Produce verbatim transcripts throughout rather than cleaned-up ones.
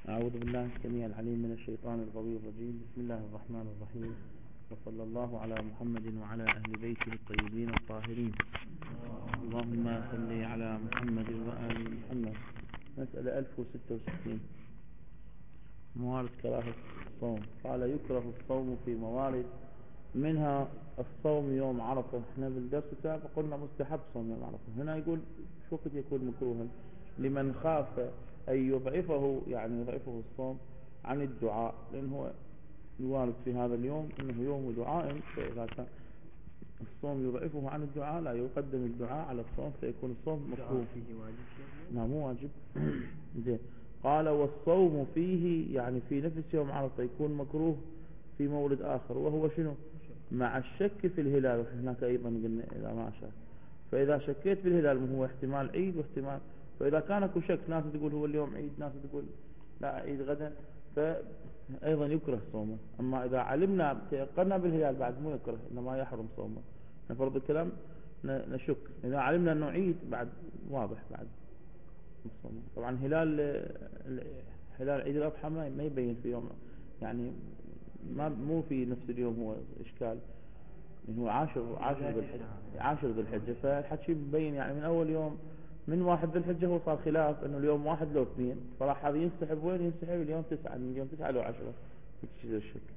أعوذ بالله السميع العليم من الشيطان الغوي الرجيم. بسم الله الرحمن الرحيم، وصلى الله على محمد وعلى أهل بيته الطيبين الطاهرين. اللهم صل على محمد وآل محمد. مسألة ألف وستة وستين، موارد كراهة الصوم. قال يكره الصوم في موارد، منها الصوم يوم عرفة. احنا بالدرس السابق قلنا مستحب صوم يوم عرفة، هنا يقول شو قد يكون مكروها لمن خاف أن يضعفه، يعني يضعفه الصوم عن الدعاء، لأن هو الوارد في هذا اليوم أنه يوم دعاء، فإذا كان الصوم يضعفه عن الدعاء لا يقدم الدعاء على الصوم فيكون الصوم مكروه. نعم مو واجب. زين. قال والصوم فيه، يعني في نفس يوم عرفة يكون مكروه في مورد آخر، وهو شنو؟ مع الشك في الهلال. هناك أيضا قلنا إذا ما شك، فإذا شكيت في الهلال هو احتمال عيد واحتمال، فإذا كان اكو شك، ناس تقول هو اليوم عيد، ناس تقول لا عيد غدا، فأيضا يكره صومه. أما إذا علمنا تيقنا بالهلال بعد مو يكره، إنما يحرم صومه. نفرض الكلام نشك، إذا علمنا أنه عيد بعد واضح بعد صومه. طبعا هلال هلال عيد الأضحى ما يبين في يوم، يعني ما مو في نفس اليوم، هو إشكال هو عاشر عاشر ذي الحجة، عاشر ذي الحجة، فالحكي مبين يعني من أول يوم، من واحد ذي الحجة هو صار خلاف إنه اليوم واحد لو اثنين، فراح هذا ينسحب وين؟ ينسحب اليوم تسعة، من اليوم تسعة لو عشرة، يكشف الشك.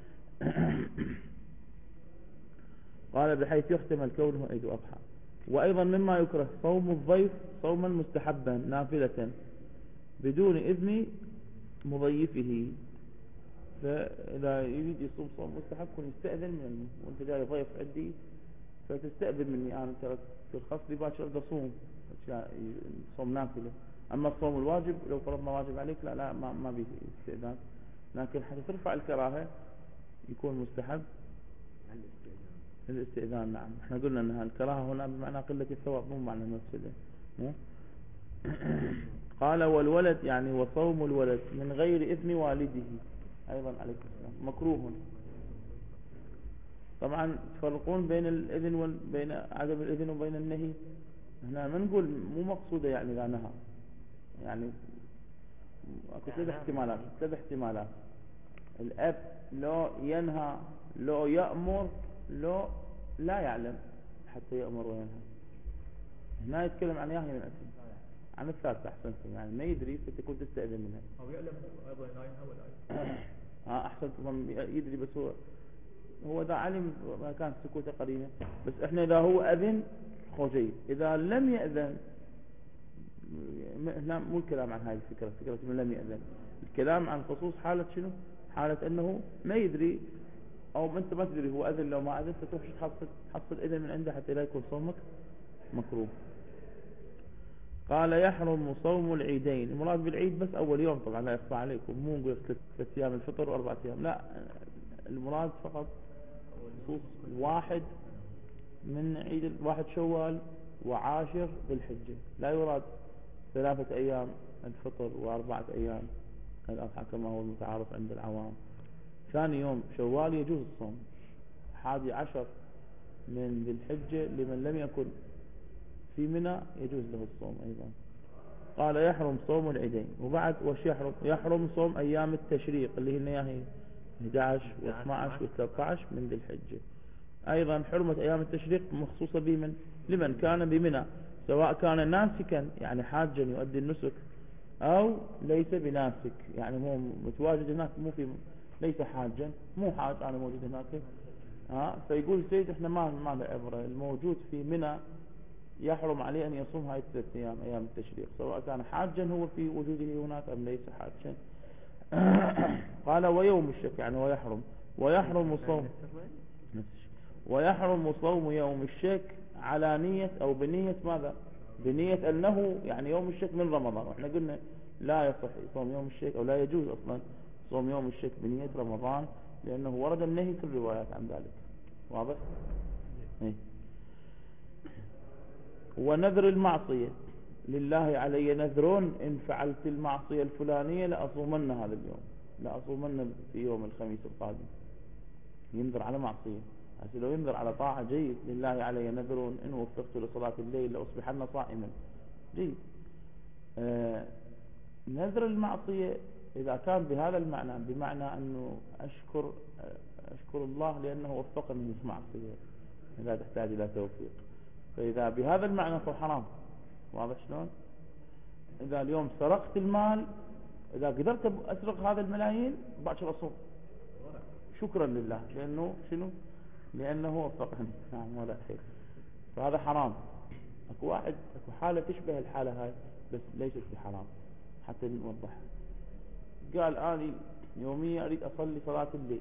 قال بحيث يحتمل كونه عيد أضحى. وأيضا مما يكره صوم الضيف صوما مستحبا نافلة بدون إذن مضيفه. فإذا يريد يصوم صوم مستحب كن يستأذن منه، وانت جاي ضيف عندي فتستأذن مني أنا ترى في الخاص لي باكر بدي أصوم صوم نافلة. أما الصوم الواجب لو فرضنا واجب عليك لا لا ما ما بيه استئذان، لكن حتى ترفع الكراهة يكون مستحب الاستئذان. نعم احنا قلنا أنها الكراهة هنا بمعنى قلة الثواب، مو معنى المفسدة. قال والولد، يعني وصوم الولد من غير إذن والده أيضا عليكم السلام مكروه. طبعا تفرقون بين الإذن وبين عدم الإذن وبين النهي. هنا ما نقول مو مقصودة يعني لا نهى، يعني اكو ثلاث احتمالات ثلاث احتمالات الأب لو ينهى، لو يأمر، لو لا يعلم حتى يأمر وينهى. هنا يتكلم عن ياهي من أسل، عن الثالثة أحسنتم، يعني ما يدري فتكون تستأذن منها أو يعلم أيضا لا ينهى ولا يعلم. اه أحسنتم، يدري بس هو هو إذا علم ما كان سكوته قرينة. بس إحنا إذا هو أذن خوجي، إذا لم يأذن لا، مو الكلام عن هاي الفكرة، فكرة من لم يأذن، الكلام عن خصوص حالة شنو؟ حالة أنه ما يدري، أو أنت ما تدري هو أذن لو ما أذن، فتروح تحصل تحصل إذن من عنده حتى لا يكون صومك مكروه. قال يحرم صوم العيدين. المراد بالعيد بس أول يوم طبعا لا يخفى عليكم، مو نقول ثلاث أيام الفطر وأربعة أيام، لا، المراد فقط خصوص واحد من عيد واحد شوال وعاشر ذي الحجة، لا يراد ثلاثة أيام الفطر وأربعة أيام الأضحى كما هو المتعارف عند العوام. ثاني يوم شوال يجوز الصوم، حادي عشر من ذي الحجة لمن لم يكن في منى يجوز له الصوم أيضا. قال يحرم صوم العيدين. وبعد وش يحرم؟ يحرم صوم أيام التشريق اللي هي أحد عشر واثني عشر وثلاثة عشر من ذي الحجة. أيضا حرمة أيام التشريق مخصوصة بمن؟ لمن كان بمنى، سواء كان ناسكا يعني حاجا يؤدي النسك، أو ليس بناسك يعني مو متواجد هناك، مو في ليس حاجا، مو حاج أنا موجود هناك. ها فيقول سيد إحنا ما ما له عبرة، الموجود في منى يحرم عليه أن يصوم هاي الثلاث أيام أيام التشريق، سواء كان حاجا هو في وجوده هناك أم ليس حاجا. قال ويوم الشك، يعني ويحرم ويحرم صوم ويحرم صوم يوم الشك على نية أو بنية ماذا؟ بنية أنه يعني يوم الشك من رمضان. وإحنا قلنا لا يصح صوم يوم الشك، أو لا يجوز أصلا صوم يوم الشك بنية رمضان، لأنه ورد النهي في الروايات عن ذلك. واضح؟ إيه. ونذر المعصية، لله علي نذر إن فعلت المعصية الفلانية لأصومن هذا اليوم، لأصومن في يوم الخميس القادم. ينذر على معصية، هسه لو ينذر على طاعة جيد، لله علي نذر إن وفقت لصلاة الليل لأصبحن صائما، جيد. آه نذر المعصية إذا كان بهذا المعنى بمعنى أنه أشكر أشكر الله لأنه وفقني من معصية لا تحتاج إلى توفيق، فإذا بهذا المعنى فهو حرام. واضح شلون؟ إذا اليوم سرقت المال، إذا قدرت أسرق هذا الملايين باكر أصوم شكرا لله لأنه شنو؟ لأنه وفقني. نعم ولا خير. فهذا حرام. أكو واحد أكو حالة تشبه الحالة هاي بس ليست بحرام حتى نوضحها. قال أنا يوميا أريد أصلي صلاة الليل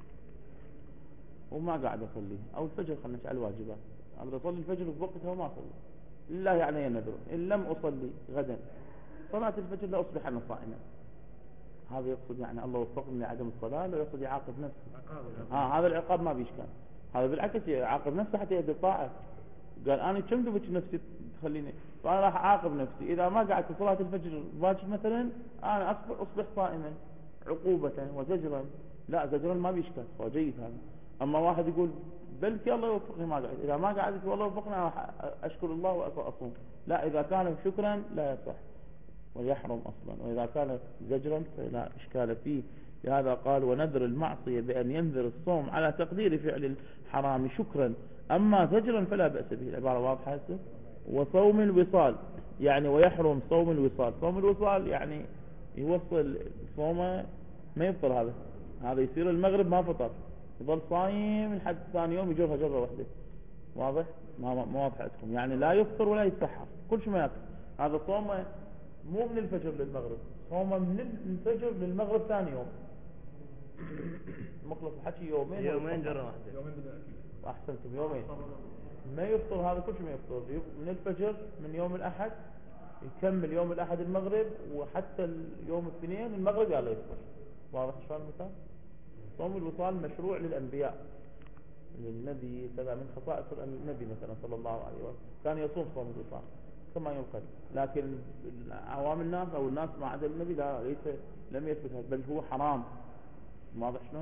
وما قاعد أصلي، أو الفجر خلنا نشعل واجبات، أريد أصلي الفجر في وقتها وما أصلي لله يعني ينذر إن لم أصلي غدا صلاة الفجر لا أصبح أنا صائما. هذا يقصد يعني الله وفقني لعدم الصلاة، لا يقصد يعاقب نفسه. آه هذا العقاب ما بيشكال، هذا بالعكس يعاقب نفسه حتى يبدأ الطاعة. قال أنا كم دبت نفسي تخليني، فأنا راح أعاقب نفسي إذا ما قعدت صلاة الفجر باكر مثلا أنا أصبح, أصبح صائما عقوبة وزجرا. لا زجرا ما بيشكال، هو جيد هذا. أما واحد يقول بلكي الله يوفقني ما قعد، إذا ما قعدت والله وفقني راح أشكر الله وأصوم. لا إذا كان شكرا لا يصح ويحرم أصلا، وإذا كان زجرا فلا إشكال فيه. لهذا قال ونذر المعصية بأن ينذر الصوم على تقدير فعل الحرام شكرا، أما زجرا فلا بأس به. العبارة واضحة هسه. وصوم الوصال يعني ويحرم صوم الوصال. صوم الوصال يعني يوصل صومه ما يفطر، هذا هذا يصير المغرب ما فطر يظل صايم لحد ثاني يوم يجرها جرة واحدة. واضح؟ ما ما واضح عندكم؟ يعني لا يفطر ولا يتسحر كل شيء ما ياكل. هذا صومه مو من الفجر للمغرب، صومه من الفجر للمغرب ثاني يوم. مخلص الحكي يومين يومين جرة واحدة. يومين بدون أكل. أحسنتم يومين. ما يفطر هذا كل شيء ما يفطر من الفجر من يوم الأحد يكمل يوم الأحد المغرب، وحتى اليوم الاثنين المغرب يلا يفطر. واضح شلون المثال؟ صوم الوصال مشروع للأنبياء، للنبي كذا من خصائص النبي مثلا صلى الله عليه وسلم كان يصوم صوم الوصال كما ينقل، لكن عوام الناس أو الناس ما عدا النبي لا ليس لم يثبت هذا بل هو حرام. واضح شلون؟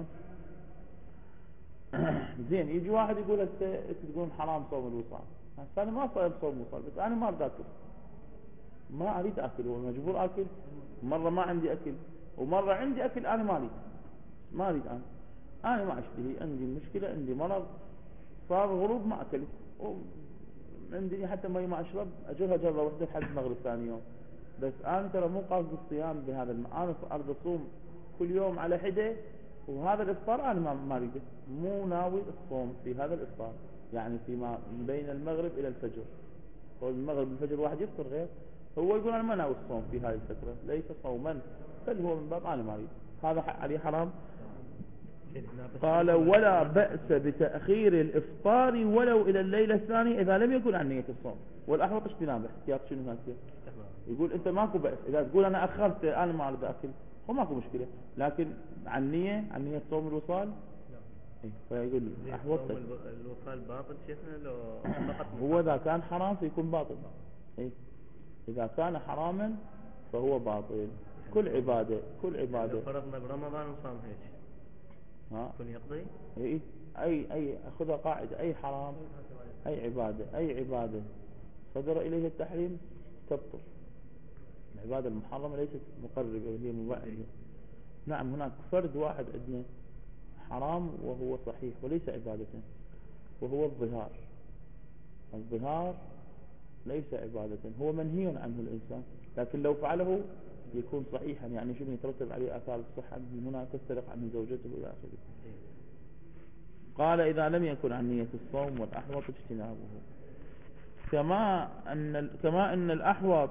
زين يجي واحد يقول انت تقول حرام صوم الوصال، انا ما صايم صوم الوصال بس انا ما اريد اكل، ما اريد اكل ومجبور اكل، مره ما عندي اكل ومره عندي اكل انا ما اريد ما اريد انا انا ما اشتهي، عندي مشكله عندي مرض صار غروب ما اكلت عندي حتى مي ما اشرب اجرها جره واحده لحد المغرب ثاني يوم. بس انا ترى مو قاصد الصيام بهذا الم... انا اريد اصوم كل يوم على حده، وهذا الافطار انا ما ما اريده، مو ناوي الصوم في هذا الافطار، يعني فيما بين المغرب الى الفجر. والمغرب الفجر واحد يفطر غير، هو يقول انا ما ناوي الصوم في هذه الفتره، ليس صوما بل هو من باب انا ما اريد، هذا عليه حرام. قال ولا بأس بتأخير الإفطار ولو إلى الليلة الثانية إذا لم يكن عن نية الصوم، والأحوط اجتنابه. احتياط شنو هذا؟ يقول أنت ماكو بأس إذا تقول أنا أخرت أنا ما أريد أكل، هو ماكو مشكلة، لكن عن نية عن نية صوم الوصال إيه؟ فيقول أحوط الوصال باطل شيخنا لو فقط هو إذا كان حرام فيكون باطل. إيه؟ إذا كان حراما فهو باطل. كل عبادة كل عبادة لو فرضنا برمضان وصام هيك ها يكون يقضي. اي اي اي خذها قاعده، اي حرام اي عباده اي عباده صدر اليه التحريم تبطل. العباده المحرمه ليست مقربه هي مبعده. نعم هناك فرد واحد عندنا حرام وهو صحيح وليس عباده، وهو الظهار. الظهار ليس عباده، هو منهي عنه الانسان، لكن لو فعله يكون صحيحا، يعني شنو يترتب عليه آثار الصحة هنا تسترق عنه زوجته إلى آخره. قال إذا لم يكن عن نية الصوم والأحوط اجتنابه. كما أن كما أن الأحوط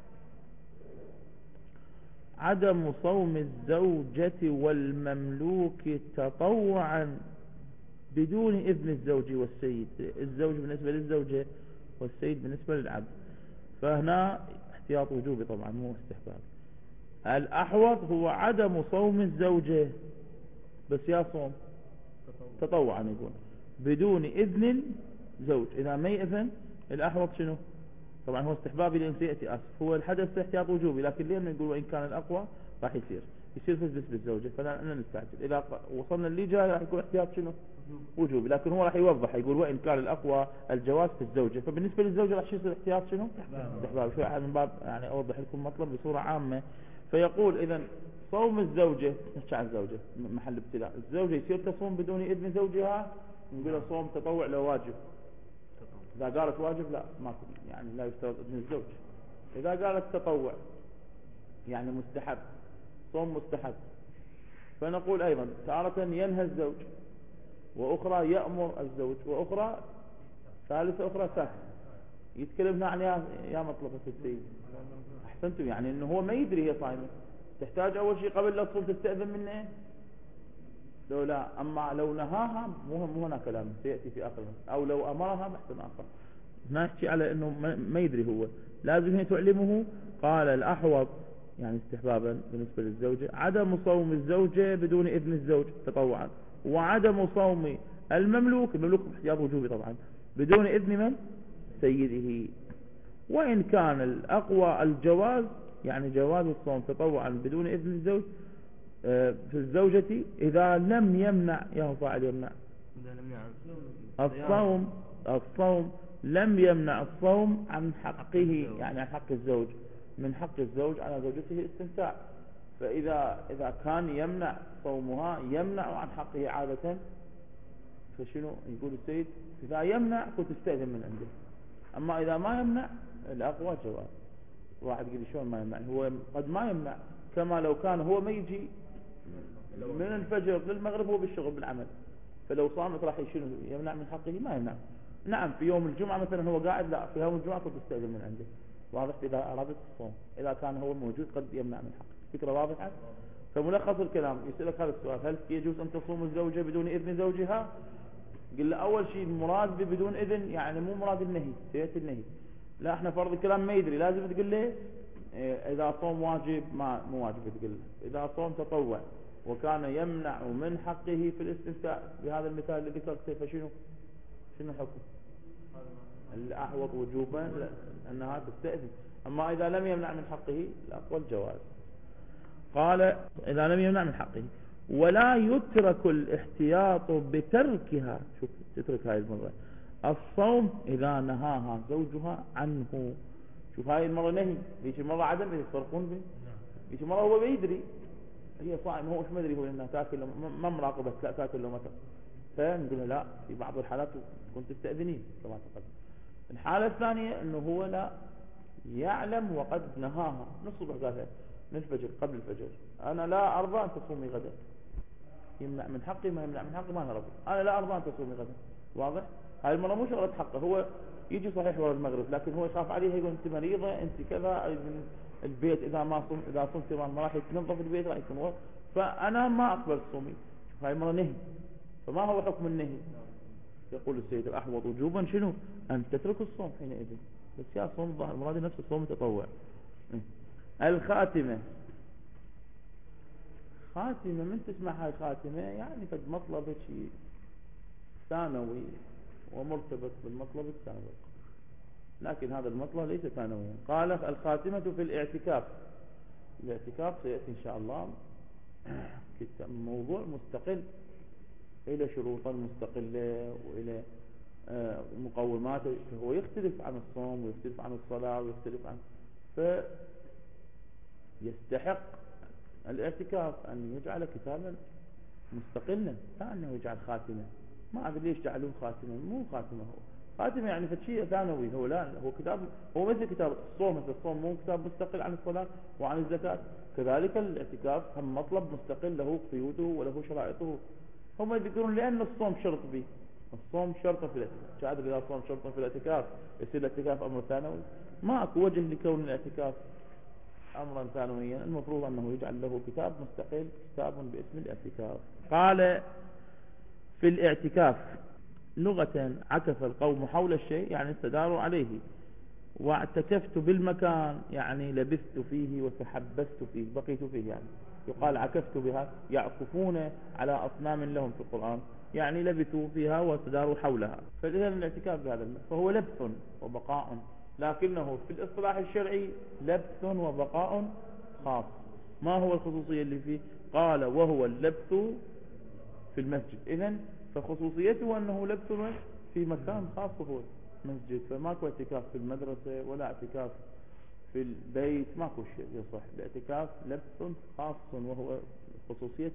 عدم صوم الزوجة والمملوك تطوعا بدون إذن الزوج والسيد، الزوج بالنسبة للزوجة والسيد بالنسبة للعبد، فهنا احتياط وجوبي طبعا مو استحباب. الأحوط هو عدم صوم الزوجة بس يا صوم تطوعا يقول بدون إذن الزوج، إذا ما يأذن الأحوط شنو؟ طبعا هو استحبابي لأن سيأتي أسف، هو الحدث احتياط وجوبي، لكن ليه نقول وإن كان الأقوى راح يصير يصير فز بس بالزوجة، فلا نستعجل. إذا وصلنا اللي جاي راح يكون احتياط شنو؟ وجوبي، لكن هو راح يوضح يقول وإن كان الأقوى الجواز في الزوجة، فبالنسبة للزوجة راح يصير احتياط شنو؟ استحبابي. شو من باب يعني أوضح لكم مطلب بصورة عامة. فيقول إذن صوم الزوجة، نحكي عن الزوجة محل ابتلاء، الزوجة يصير تصوم بدون إذن زوجها، نقول صوم تطوع لو واجب. إذا قالت واجب لا ما يعني لا يشترط إذن الزوج. إذا قالت تطوع يعني مستحب، صوم مستحب، فنقول أيضا تارة ينهى الزوج، وأخرى يأمر الزوج، وأخرى ثالثة أخرى سهل. يتكلم هنا عن يا, يا مطلبة السيد. أحسنتم، يعني إنه هو ما يدري هي صايمة، تحتاج أول شيء قبل لا تصوم تستأذن منه لو لا. أما لو نهاها مو مو هنا كلام سيأتي في آخر، أو لو أمرها بحث آخر. نحكي على إنه ما, ما يدري هو، لازم هي تعلمه. قال الأحوط يعني استحبابا بالنسبة للزوجة عدم صوم الزوجة بدون إذن الزوج تطوعا، وعدم صوم المملوك، المملوك باحتياط وجوبي طبعا، بدون إذن من؟ سيده. وإن كان الأقوى الجواز، يعني جواز الصوم تطوعا بدون إذن الزوج في الزوجة إذا لم يمنع، يا هو فاعل يمنع الصوم، الصوم لم يمنع الصوم عن حقه، يعني عن حق الزوج. من حق الزوج على زوجته استمتاع، فإذا إذا كان يمنع صومها يمنع عن حقه عادة، فشنو يقول السيد؟ إذا يمنع كنت تستأذن من عنده. أما إذا ما يمنع الأقوى جواز. واحد يقول شلون ما يمنع؟ هو قد ما يمنع، كما لو كان هو ما يجي من الفجر للمغرب هو بالشغل بالعمل، فلو صامت راح يشنو يمنع من حقه؟ ما يمنع. نعم في يوم الجمعة مثلا هو قاعد، لا في يوم الجمعة كنت تستأذن من عنده، واضح؟ إذا أرادت الصوم إذا كان هو موجود قد يمنع من حقه. فكرة واضحة؟ فملخص الكلام يسألك هذا السؤال: هل يجوز أن تصوم الزوجة بدون إذن زوجها؟ قل له أول شيء المراد بدون إذن يعني مو مراد النهي، سيأتي النهي. لا احنا فرض الكلام ما يدري، لازم تقول له إذا صوم واجب ما مو واجب، تقول له إذا صوم تطوع وكان يمنع من حقه في الاستمتاع بهذا المثال اللي ذكرته، فشنو شنو الحكم؟ الأحوط وجوبا أنها تستأذن. أما إذا لم يمنع من حقه الأقوى الجواز. قال إذا لم يمنع من حقه ولا يترك الاحتياط بتركها، شوف تترك هاي المرة الصوم إذا نهاها زوجها عنه. شوف هاي المرة نهي، هيك مرة عدم، يفرقون به. هيك مرة هو بيدري هي صائم، هو مش مدري هو انها تاكل ما مراقبة، لا تاكل لو ما تاكل، فنقول لا في بعض الحالات كنت تستأذنين كما تقدم. الحالة الثانية انه هو لا يعلم وقد نهاها من الصبح، قالها من الفجر قبل الفجر انا لا ارضى ان تصومي غدا، يمنع من حقي ما يمنع من حقي ما نرضى، انا لا ارضى ان تصومي غدا. واضح؟ هاي المرة مو شغلة حقه، هو يجي صحيح ورا المغرب لكن هو يخاف عليها، يقول انت مريضة انت كذا، البيت اذا ما صمت اذا صمت ما راح يتنظف البيت راح يكون، فانا ما اقبل صومي. هاي المرة نهي، فما هو حكم النهي؟ يقول السيد الأحوط وجوبا شنو؟ أن تترك الصوم حينئذ. بس يا صوم الظهر المراد نفس الصوم التطوع. الخاتمة، خاتمة من تسمع هاي خاتمة يعني قد مطلب شيء ثانوي ومرتبط بالمطلب السابق، لكن هذا المطلب ليس ثانويا. قال الخاتمة في الاعتكاف. الاعتكاف سيأتي إن شاء الله موضوع مستقل، إلى شروطا مستقلة وإلى مقوماته، هو يختلف عن الصوم ويختلف عن الصلاة ويختلف عن، فيستحق الاعتكاف أن يجعل كتابا مستقلا، لا أنه يجعل خاتمة. ما أدري ليش جعلوه خاتمة، مو خاتمة، هو خاتمة يعني فشيء ثانوي، هو لا هو كتاب، هو مثل كتاب الصوم، مثل الصوم مو كتاب مستقل عن الصلاة وعن الزكاة، كذلك الاعتكاف هم مطلب مستقل له قيوده وله شرائطه. هم يذكرون لأن الصوم شرط به، الصوم شرط في الاعتكاف، شاهد إذا الصوم شرط في الاعتكاف يصير الاعتكاف أمر ثانوي؟ ما أكو وجه لكون الاعتكاف أمرا ثانويا، المفروض أنه يجعل له كتاب مستقل، كتاب باسم الاعتكاف. قال في الاعتكاف لغة عكف القوم حول الشيء يعني استداروا عليه، واعتكفت بالمكان يعني لبثت فيه وتحبست فيه بقيت فيه، يعني يقال عكفت بها، يعكفون على أصنام لهم في القرآن يعني لبثوا فيها وتداروا حولها. فإذا الاعتكاف بهذا فهو لبث وبقاء، لكنه في الاصطلاح الشرعي لبث وبقاء خاص. ما هو الخصوصية اللي فيه؟ قال وهو اللبث في المسجد. إذن فخصوصيته أنه لبث في مكان خاص وهو مسجد، فماكو اعتكاف في المدرسة ولا اعتكاف في البيت ماكو شيء يصح. الاعتكاف لبس خاص وهو خصوصية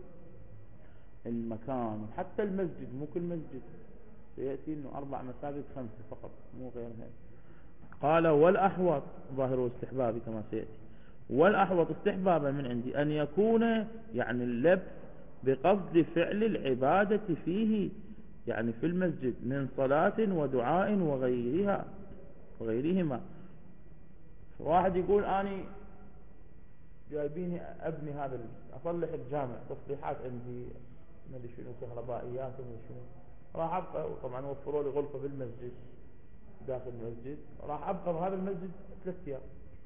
المكان. حتى المسجد مو كل مسجد، سيأتي انه اربع مساجد خمسة فقط مو غير هذا. قال والأحوط ظاهر استحبابي كما سيأتي، والأحوط استحبابا من عندي أن يكون يعني اللبس بقصد فعل العبادة فيه، يعني في المسجد من صلاة ودعاء وغيرها وغيرهما. واحد يقول أني جايبيني أبني هذا أصلح الجامع، تصليحات عندي ما ادري شنو كهربائيات وما شنو، راح أبقى طبعا وفروا لي غرفة بالمسجد داخل المسجد، راح أبقى بهذا المسجد ثلاث أيام.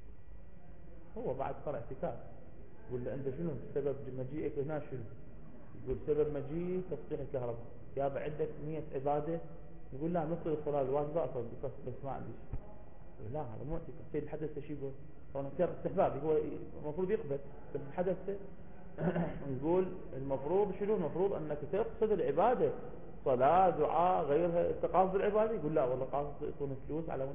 هو بعد صار اعتكاف. يقول له أنت شنو سبب مجيئك هنا شنو؟ يقول سبب مجيئي تصليح الكهرباء. يابا عندك نية عبادة؟ يقول لا نصلي الصلاة الواجبة أصلي بس بس ما عندي شيء. لا هذا مو اعتكاف. سيد الحدث ايش يقول؟ طبعا اختيار استحبابي، هو المفروض يقبل بس الحدث نقول المفروض شنو؟ المفروض أنك تقصد العبادة، صلاة دعاء غيرها. انت قاصد العبادة؟ يقول لا والله قاصد يعطوني فلوس على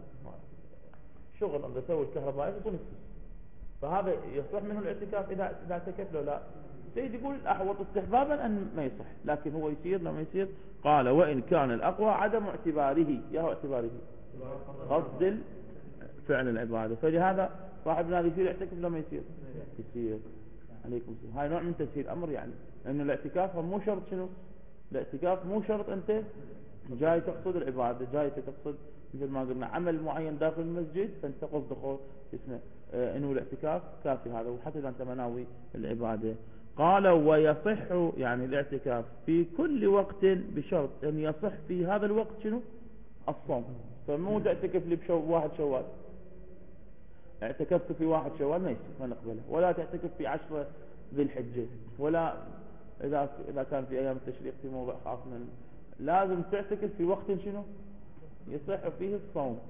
شغل أنا أسوي الكهرباء يعطوني فلوس، فهذا يصح منه الاعتكاف إذا إذا اعتكف له لا. سيد يقول الأحوط استحبابا أن ما يصح، لكن هو يصير لما يصير. قال وإن كان الأقوى عدم اعتباره، يا هو اعتباره قصد فعل العبادة، فلهذا صاحبنا هذا يصير يعتكف لما يصير يصير. عليكم السلام. هاي نوع من تسهيل الأمر، يعني أنه الاعتكاف مو شرط شنو؟ الاعتكاف مو شرط أنت جاي تقصد العبادة، جاي تقصد مثل ما قلنا عمل معين داخل المسجد، فانت قصد دخول اسمه آه انه الاعتكاف كافي هذا، وحتى اذا انت مناوي العبادة. قال ويصح يعني الاعتكاف في كل وقت بشرط ان يصح في هذا الوقت شنو؟ الصوم. فمو تعتكف لي بشو واحد شوال، اعتكفت في واحد شوال ما يصير ما نقبله، ولا تعتكف في عشرة ذي الحجة، ولا اذا اذا كان في ايام التشريق في موضع خاص من، لازم تعتكف في وقت شنو يصح فيه الصوم.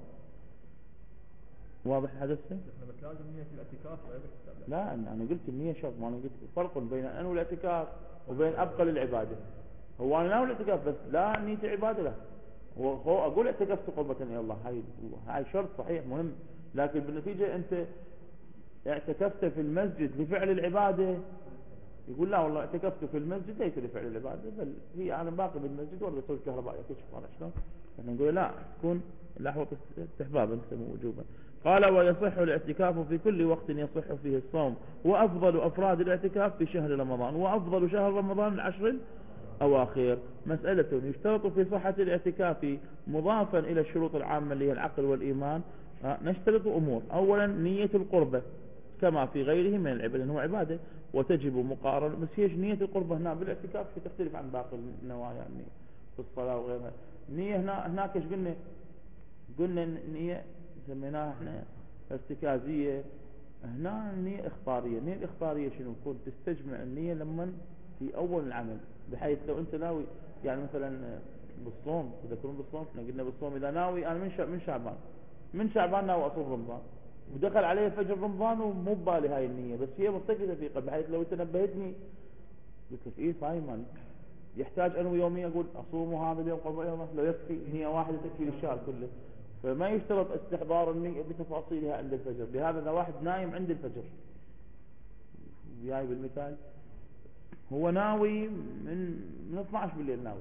واضح الحدث؟ بس لازم نية الاعتكاف غير الاستقبال. لا انا قلت النية شرط، ما انا قلت فرق بين انو الاعتكاف وبين ابقى للعبادة. هو انا ناوي الاعتكاف بس لا نية عبادة لا، هو اقول اعتكفت قربة الى الله، هاي هاي شرط صحيح مهم، لكن بالنتيجة انت اعتكفت في المسجد لفعل العبادة، يقول لا والله اعتكفت في المسجد ليس لفعل العبادة، بل هي انا باقي بالمسجد ولا اسوي الكهرباء كيف على شلون؟ احنا نقول لا، تكون الاحوط استحبابا مو وجوبا. قال ويصح الاعتكاف في كل وقت يصح فيه الصوم، وافضل افراد الاعتكاف في شهر رمضان، وافضل شهر رمضان العشر الاواخر. مسألة يشترط في صحة الاعتكاف مضافا الى الشروط العامة اللي هي العقل والايمان، نشترط امور. اولا نية القربة كما في غيره من العبادة، لأنه عبادة وتجب مقارنة، بس هي نية القربة هنا بالاعتكاف تختلف عن باقي النوايا يعني في الصلاة وغيرها. نية هنا هناك ايش قلنا؟ قلنا نية سميناها احنا ارتكازية، هنا نية اخطارية. النية الاخطارية شنو؟ كنت تستجمع النية لما في اول العمل، بحيث لو انت ناوي يعني مثلا بالصوم، تذكرون بالصوم احنا قلنا بالصوم اذا ناوي انا من من شعبان من شعبان ناوي اصوم رمضان، ودخل عليه فجر رمضان ومو ببالي هاي النية، بس هي مرتكزة في قلبي، بحيث لو انت نبهتني قلت لك ايه صايم انا، يحتاج انه يوميا اقول اصوم هذا اليوم قبل يوم، لو يكفي نية واحدة تكفي للشهر كله. فما يشترط استحضار النية بتفاصيلها عند الفجر. بهذا اذا واحد نايم عند الفجر، وياي بالمثال هو ناوي من من اثني عشر بالليل ناوي،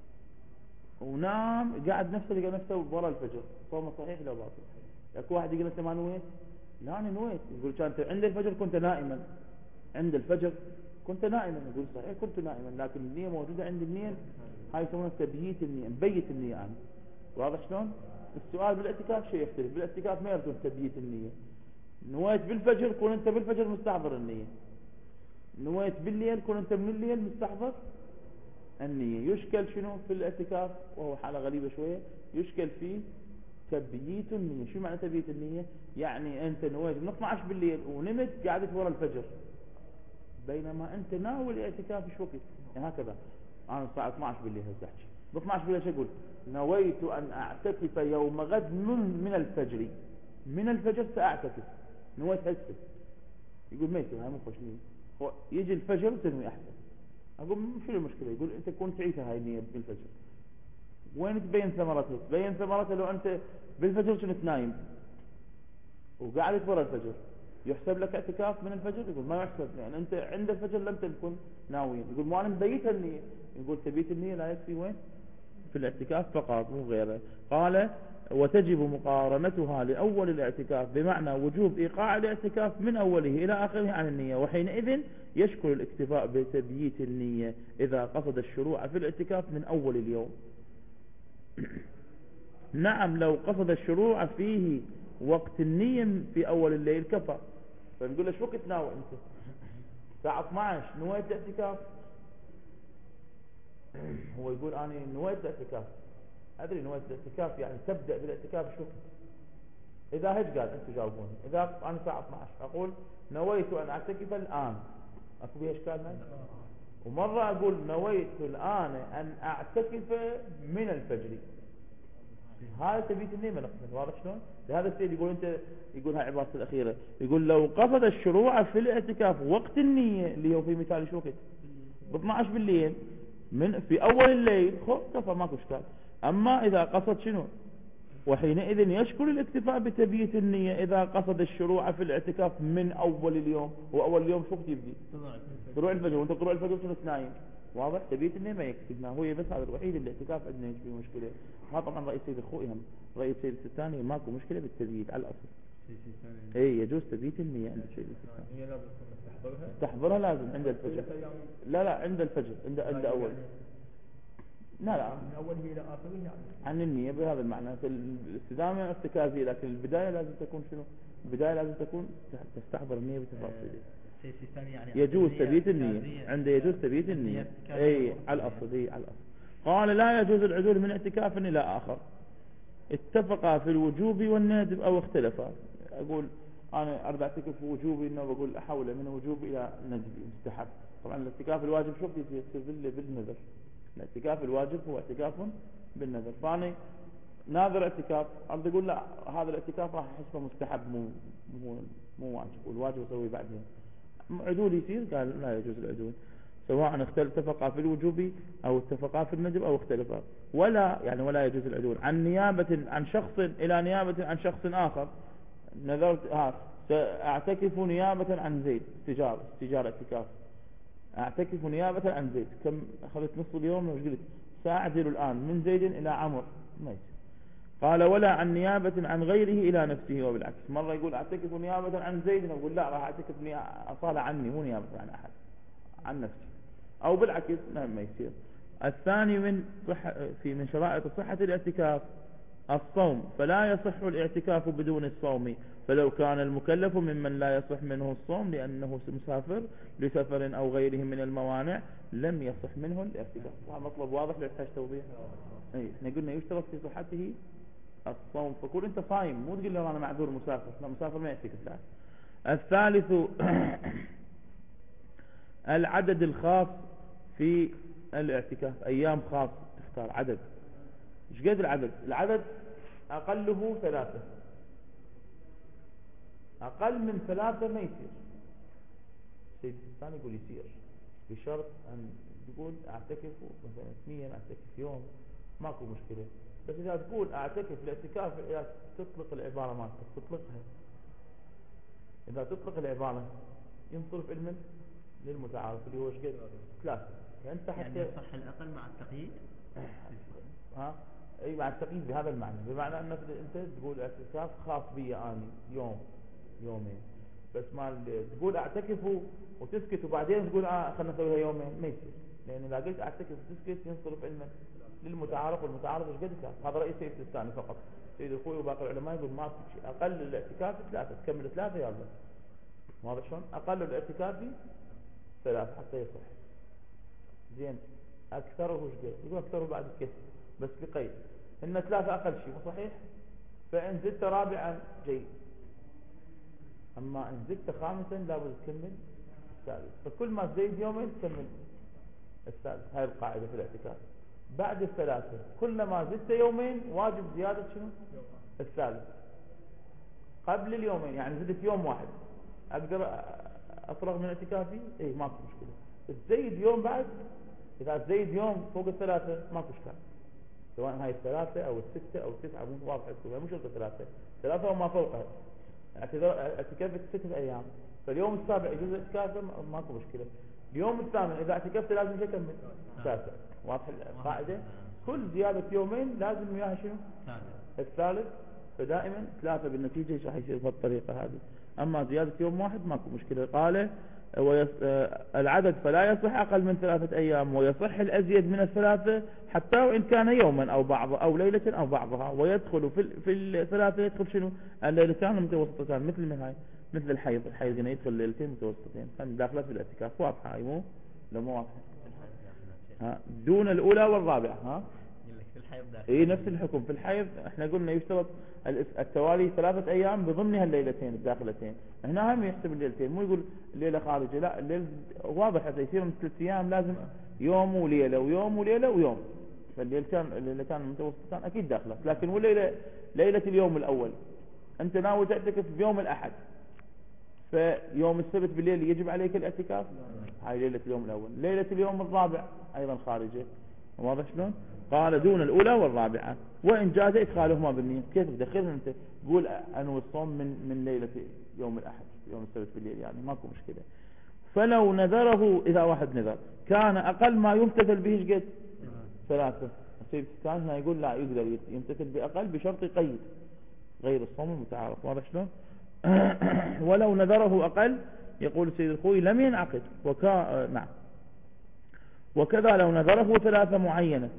ونام قاعد نفسه لقى نفسه ورا الفجر، صومه صحيح لو باطل. ياكو واحد يقول انت ما نويت؟ لا انا نويت. يقول كانت عند الفجر كنت نائما، عند الفجر كنت نائما. يقول صحيح كنت نائما، لكن النية موجودة عند النية، هاي يسمونها تبييت النية، مبيت النية انا. واضح شلون؟ السؤال بالاعتكاف شيء يختلف، بالاعتكاف ما يردون تبييت النية. نويت بالفجر كون انت بالفجر مستحضر النية، نويت بالليل كون انت من الليل مستحضر النية. يشكل شنو في الاعتكاف، وهو حالة غريبة شوية، يشكل فيه تبييت النية. شو معنى تبييت النية؟ يعني انت نويت من اثني عشر بالليل ونمت قاعدة ورا الفجر، بينما انت ناوي الاعتكاف ايش وقت؟ يعني هكذا انا الساعة اثني عشر بالليل هسه احكي ب اثني عشر بالليل شو اقول؟ نويت ان اعتكف يوم غد من من الفجر، من الفجر ساعتكف، نويت هسه. يقول ما يصير، هاي مو خوش نية. هو يجي الفجر تنوي احسن. اقول شو المشكلة؟ يقول انت كنت تعيشها هاي النية بالفجر، وين تبين ثمرتها؟ تبين ثمرتها لو انت بالفجر كنت نايم، وقاعد يكبر الفجر، يحسب لك اعتكاف من الفجر؟ يقول ما يحسب، لأن أنت عند الفجر لم تكن ناويا. يقول ما أنا مبيت النية. يقول تبيت النية لا يكفي وين؟ في الاعتكاف فقط مو غيره. قال وتجب مقارنتها لأول الاعتكاف بمعنى وجوب إيقاع الاعتكاف من أوله إلى آخره عن النية، وحينئذ يشكل الاكتفاء بتبييت النية إذا قصد الشروع في الاعتكاف من أول اليوم. نعم لو قصد الشروع فيه وقت النية في أول الليل كفى. فنقول له شو وقت ناوي أنت؟ الساعة اثني عشر نويت الاعتكاف؟ هو يقول أنا نويت الاعتكاف. أدري نويت الاعتكاف يعني تبدأ بالاعتكاف شو؟ إذا هج قال أنتوا جاوبوني. إذا أنا الساعة اثني عشر أقول نويت أن أعتكف الآن، أكو بها إشكال هاي؟ ومرة أقول نويت الآن أن أعتكف من الفجر، هذا تبيت النية من أقصد. واضح شلون؟ لهذا السيد يقول أنت، يقول هاي عبارة الأخيرة، يقول لو قصد الشروع في الاعتكاف وقت النية اللي هو في مثال شو وقت؟ ب اثني عشر بالليل من في أول الليل خو كفى ماكو إشكال. أما إذا قصد شنو؟ وحينئذ يشكل الاكتفاء بتبييت النية إذا قصد الشروع في الاعتكاف من أول اليوم. وأول اليوم شو يبدي؟ طلوع الفجر، وأنت طلوع الفجر كنت نايم. واضح؟ تبييت النية ما يكفينا، هو بس هذا الوحيد الاعتكاف عندنا في مشكلة. هذا طبعا رأي سيد أخوي هم رأي سيد الستاني ماكو مشكلة بالتبييت على الأصل. اي يجوز تبييت النية عند السيد الستاني. لازم تستحضرها؟ تحضرها لازم عند الفجر. لا لا عند الفجر، عند عند أول. لا لا من أوله إلى آخره يعني عن النية بهذا المعنى. في الاستدامة ارتكازية، لكن البداية لازم تكون شنو؟ البداية لازم تكون تستحضر النية بتفاصيلها. يعني يجوز تبييت النية عنده، يجوز تبييت النية اي على الأصل. اي على الأصل. قال لا يجوز العدول من اعتكاف إلى آخر، اتفقا في الوجوب والندب أو اختلفا. أقول أنا أربع اعتكف وجوبي، إنه بقول أحوله من وجوب إلى ندبي مستحب. طبعا الاعتكاف الواجب شوف يصير بالنذر. الاعتكاف الواجب هو اعتكاف بالنذر. فاني ناظر اعتكاف ارد اقول لا هذا الاعتكاف راح احسبه مستحب مو مو مو واجب، والواجب اسويه بعدين. عدول يصير؟ قال لا يجوز العدول، سواء اتفقا في الوجوب او اتفقا في الندب او اختلفا. ولا يعني ولا يجوز العدول عن نيابة عن شخص الى نيابة عن شخص اخر. نذرت ها ساعتكف نيابة عن زيد، استجارة استجارة اعتكاف، اعتكف نيابة عن زيد. كم اخذت نصف اليوم؟ وش قلت؟ ساعدل الان من زيد الى عمر. ما يصير. قال ولا عن نيابة عن غيره الى نفسه وبالعكس. مرة يقول اعتكف نيابة عن زيد، نقول لا راح اعتكف اصالة عني مو نيابة عن احد، عن نفسي. او بالعكس نعم ما يصير. الثاني من صح في من شرائط صحة الاعتكاف الصوم، فلا يصح الاعتكاف بدون الصوم، فلو كان المكلف ممن لا يصح منه الصوم لأنه مسافر لسفر أو غيره من الموانع لم يصح منه الاعتكاف. هذا مطلب واضح لا يحتاج توضيح. اي احنا قلنا يشترط في صحته الصوم، فكل انت صايم مو تقول له انا معذور مسافر، لا مسافر ما يعتكف. الثالث العدد الخاص في الاعتكاف، ايام خاص تختار عدد. ايش قد العدد؟ العدد اقله ثلاثة، اقل من ثلاثة ما يصير. سيد الثاني يقول يصير بشرط ان تقول اعتكف مثلا اثنين، اعتكف يوم ماكو مشكلة. بس اذا تقول اعتكف الاعتكاف اذا تطلق العبارة مالتك تطلقها، اذا تطلق العبارة ينصرف علما للمتعارف اللي هو ايش قد ثلاثة. يعني انت حتى يعني يصح الاقل مع التقييد. ها اي مع التقييد بهذا المعنى، بمعنى انك انت تقول اعتكاف خاص بي اني يوم يومين، بس ما تقول اعتكف وتسكت وبعدين تقول اه خلينا نسويها يومين ما يصير. لان اذا قلت اعتكف وتسكت ينصرف علما للمتعارف، والمتعارف ايش قد ثلاث. هذا راي سيد الثاني فقط. سيد اخوي وباقي العلماء يقول ما في شيء اقل الاعتكاف ثلاثة، تكمل ثلاثة يلا. واضح شلون؟ اقل الاعتكاف ثلاثة حتى يصح. زين اكثره ايش قد؟ يقول اكثره بعد الكسر بس بقيد ان ثلاثة اقل شيء مو صحيح. فان زدت رابعا جيد، اما ان زدت خامسا لابد تكمل الثالث. فكل ما تزيد يومين تكمل الثالث. هاي القاعدة في الاعتكاف. بعد الثلاثة كلما زدت يومين واجب زيادة شنو؟ الثالث. قبل اليومين يعني زدت يوم واحد اقدر افرغ من اعتكافي؟ اي ماكو مشكلة. تزيد يوم بعد، اذا تزيد يوم فوق الثلاثة ماكو اشكال، سواء هاي الثلاثة او الستة او التسعة مو واضح تكون مو شرط الثلاثة، ثلاثة وما فوقها. اعتذر اعتكفت ستة ايام، فاليوم السابع يجوز الاعتكاف ماكو مشكلة. اليوم الثامن اذا اعتكفت لازم تكمل التاسع. واضح القاعدة؟ كل زيادة يومين لازم وياها شنو؟ الثالث. فدائما ثلاثة بالنتيجة راح يصير بهالطريقة هذه. اما زيادة يوم واحد ماكو مشكلة. قال ويص... العدد فلا يصح اقل من ثلاثة ايام، ويصح الازيد من الثلاثة حتى وان كان يوما او بعض او ليلة او بعضها. ويدخل في ال... في الثلاثة يدخل شنو؟ الليلتان المتوسطتان مثل من هاي مثل الحيض. الحيض هنا يدخل ليلتين متوسطتين، كان داخلة في الاعتكاف. واضحة هاي مو؟ لو مو واضحة ها دون الاولى والرابعة. ها في الحيض داخل اي نفس الحكم. في الحيض احنا قلنا يشترط التوالي ثلاثة ايام بضمنها الليلتين الداخلتين. هنا هم يحسب الليلتين، مو يقول الليلة خارجة، لا الليل واضح حتى يصير من ثلاث ايام لازم يوم وليلة ويوم وليلة ويوم. فالليلتان الليلتان المتوسطتان اكيد داخلة. لكن وليلة ليلة اليوم الاول انت ناوي تعتكف بيوم الاحد، فيوم السبت بالليل يجب عليك الاعتكاف، هاي ليلة اليوم الاول. ليلة اليوم الرابع ايضا خارجة. واضح شلون؟ قال دون الاولى والرابعة، وان جاز ادخالهما بالنية. كيف تدخلهم انت؟ قول انو الصوم من من ليلة يوم الاحد يوم السبت بالليل، يعني ماكو مشكلة. فلو نذره اذا واحد نذر كان اقل ما يمتثل به ايش قد؟ ثلاثة. السيد كان هنا يقول لا يقدر يمتثل باقل بشرط قيد غير الصوم المتعارف. واضح شلون؟ ولو نذره اقل يقول السيد الخوي لم ينعقد. وكا نعم. وكذا لو نذره ثلاثة معينة،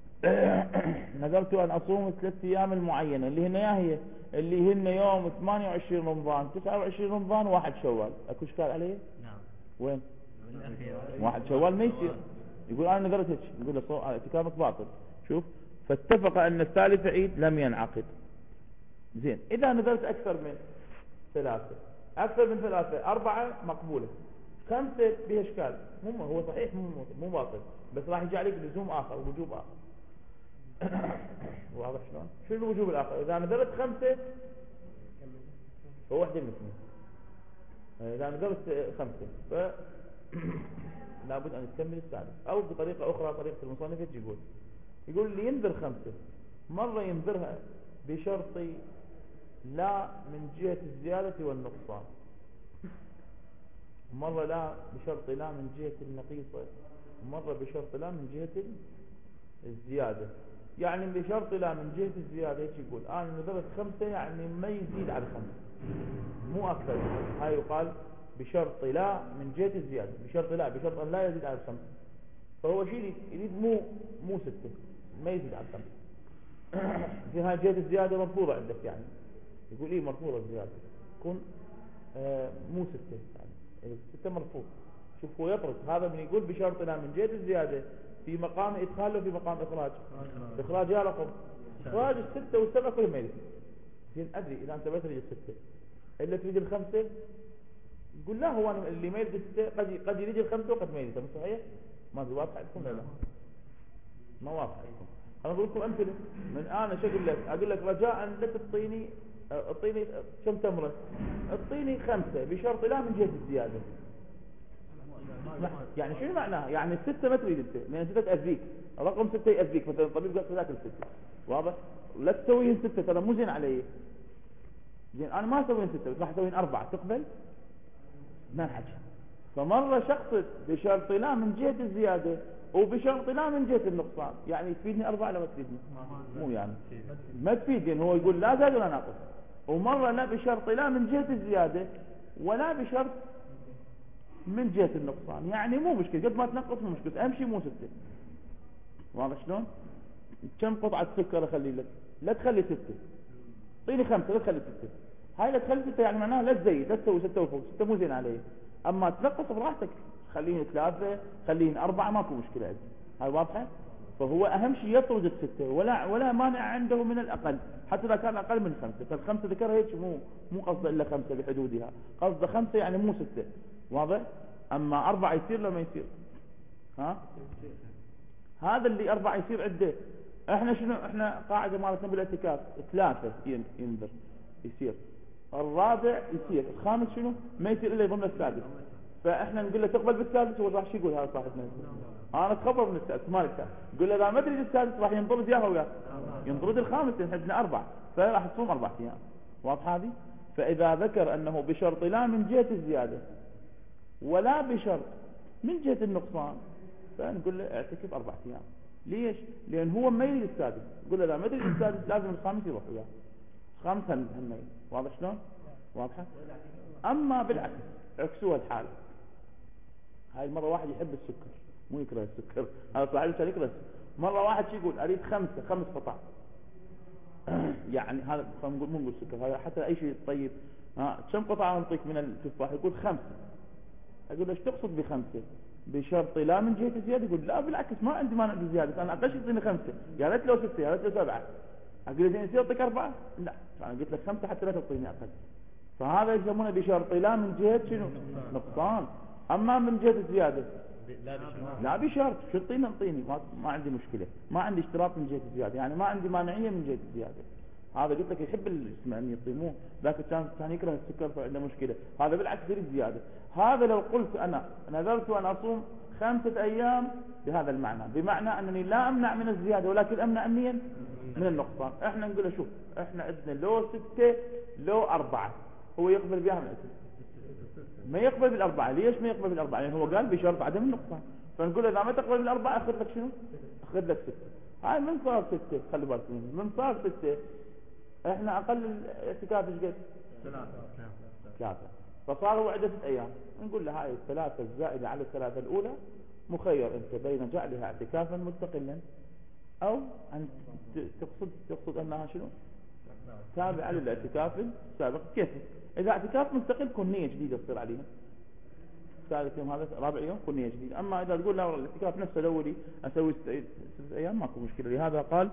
نذرت أن أصوم ثلاث أيام المعينة اللي هن يا هي اللي هن يوم ثمانية وعشرين رمضان تسعة وعشرين رمضان واحد شوال. أكو إشكال عليه؟ نعم. وين؟ والأخير واحد شوال ما يصير. يقول أنا نذرت هيك، يقول له صو- اعتكافك باطل. شوف، فاتفق أن الثالث عيد لم ينعقد. زين، إذا نذرت أكثر من ثلاثة أكثر من ثلاثة أربعة مقبولة، خمسة بها إشكال. مو هو صحيح مو مو باطل، بس راح يجي عليك لزوم آخر ووجوب آخر. واضح شلون؟ شو الوجوب الآخر؟ إذا نذرت خمسة هو واحدة من اثنين. إذا نذرت خمسة ف لابد أن تكمل الثالث، أو بطريقة أخرى طريقة المصنف يقول يقول اللي ينذر خمسة مرة ينذرها بشرط لا من جهة الزيادة والنقصان، مرة لا بشرط لا من جهة النقيصة، مرة بشرط لا من جهة الزيادة. يعني بشرط لا من جهة الزيادة هيك يقول أنا نذرت خمسة يعني ما يزيد على خمسة مو أكثر. هاي يقال بشرط لا من جهة الزيادة، بشرط لا بشرط أن لا يزيد على خمسة. فهو شيء يريد مو مو ستة ما يزيد على خمسة. في هاي جهة الزيادة مرفوضة عندك، يعني يقول إيه مرفوضة الزيادة تكون آه مو ستة، يعني ستة مرفوض. شوف هو يطرق هذا من يقول بشرط لا من جهة الزيادة في مقام إدخال وفي مقام إخراج. إخراج يا رقم إخراج الستة والسبعة كلهم ميلة. زين أدري إذا أنت ما تريد الستة إلا تريد الخمسة، يقول لا هو اللي ما يريد الستة قد قد يريد الخمسة وقد ما يريد. مش صحيح؟ ما أدري واضح عندكم ولا لا؟ ما واضح عندكم. أنا أقول لكم أمثلة من أنا شو أقول لك؟ أقول لك رجاء لا تعطيني اعطيني كم تمرة؟ اعطيني خمسة بشرط لا من جهة الزيادة. يعني شو معناها؟ يعني الستة ما تريد انت، لان ستة تأذيك، رقم ستة يأذيك، مثلا الطبيب قال ذاك الستة، واضح؟ لا تسويهن ستة ترى مو زين علي. زين انا ما اسويهن ستة بس راح اسويهن أربعة، تقبل؟ ما نحكي. فمرة شخص بشرط لا من جهة الزيادة وبشرط لا من جهة النقصان، يعني تفيدني أربعة لا ما تفيدني؟ مو يعني ما تفيدني. هو يقول لا زاد ولا ناقص. ومرة لا بشرط لا من جهة الزيادة ولا بشرط من جهة النقصان، يعني مو مشكلة قد ما تنقص مو مشكلة، أهم شيء مو ستة. واضح شلون؟ كم قطعة سكر أخلي لك؟ لا تخلي ستة، طيني خمسة لا تخلي ستة. هاي لا تخلي ستة يعني معناها لا تزيد، لا تسوي ستة وفوق، ستة مو زين عليه. أما تنقص براحتك، خليني ثلاثة خليني أربعة ماكو مشكلة عندي. هاي واضحة؟ فهو أهم شيء يطرد الستة، ولا ولا مانع عنده من الأقل، حتى إذا كان أقل من خمسة. فالخمسة ذكرها هيك مو مو قصده إلا خمسة بحدودها، قصده خمسة يعني مو ستة. واضح؟ أما أربعة يصير لما يصير ها هذا اللي أربعة يصير عده. إحنا شنو إحنا قاعدة مالتنا بالاعتكاف ثلاثة ينذر يصير، الرابع يصير، الخامس شنو ما يصير إلا يضمن السادس. فإحنا نقول له تقبل بالسادس، هو راح شو يقول هذا صاحبنا؟ أنا أتخبر من السادس مالك سادس. نقول له إذا ما تريد السادس راح ينطرد ياها وياه، ينطرد الخامس لأن عندنا أربعة، فراح تصوم أربعة أيام. واضح هذه؟ فإذا ذكر أنه بشرط لا من جهة الزيادة ولا بشرط من جهة النقصان فنقول له اعتكف أربعة أيام. ليش؟ لأن هو ما يريد السادس، يقول له لا ما تريد السادس لازم الخامس يروح وياه، خامس هالميل. واضح شلون؟ واضحة؟ أما بالعكس عكسوها الحالة، هاي مرة واحد يحب السكر مو يكره السكر، هذا صاحب السكر يكره السكر. مرة واحد شي يقول أريد خمسة خمس قطع يعني هذا خلينا نقول مو نقول سكر، هذا حتى أي شيء طيب. ها كم قطعة نعطيك من التفاح؟ يقول خمسة. أقول ايش تقصد بخمسة؟ بشرط لا من جهة الزيادة؟ يقول لا بالعكس ما عندي مانع بالزيادة، أنا أقل شيء يعطيني خمسة، يا ريت لو ستة يا ريت لو سبعة. أقول له زين يصير أعطيك أربعة؟ لا أنا قلت لك خمسة حتى لا تعطيني أقل. فهذا يسمونه بشرط لا من جهة شنو؟ نقصان. أما من جهة الزيادة لا بشرط شرطين انطيني ما, ما عندي مشكلة، ما عندي اشتراط من جهة الزيادة، يعني ما عندي مانعية من جهة الزيادة. هذا قلت لك يحب الاسم أن يطيموه، ذاك كان كان يكره السكر فعنده مشكلة، هذا بالعكس يريد زيادة. هذا لو قلت أنا نذرت أن أصوم خمسة أيام بهذا المعنى، بمعنى أنني لا أمنع من الزيادة ولكن أمنع منين؟ من النقصان. احنا نقول له شوف احنا عندنا لو ستة لو أربعة، هو يقبل بها من ما يقبل بالأربعة. ليش ما يقبل بالأربعة؟ لأن هو قال بشرط عدم النقصان. فنقول له إذا ما تقبل بالأربعة أخذ لك شنو؟ أخذ لك ستة. هاي من صار ستة، خلي بالك من صار ستة احنا أقل الاعتكاف ايش قد؟ ثلاثة ثلاثة فصاروا عدة أيام. نقول له هاي الثلاثة الزائدة على الثلاثة الأولى مخير أنت بين جعلها اعتكافا مستقلا أو أن تقصد تقصد أنها شنو؟ تابعة للاعتكاف السابق. كيف؟ إذا اعتكاف مستقل كن نية جديدة تصير علينا ثالث يوم هذا رابع يوم كن نية جديدة. أما إذا تقول لا الاعتكاف نفسه دوري أسوي ستة أيام ماكو مشكلة. لهذا قال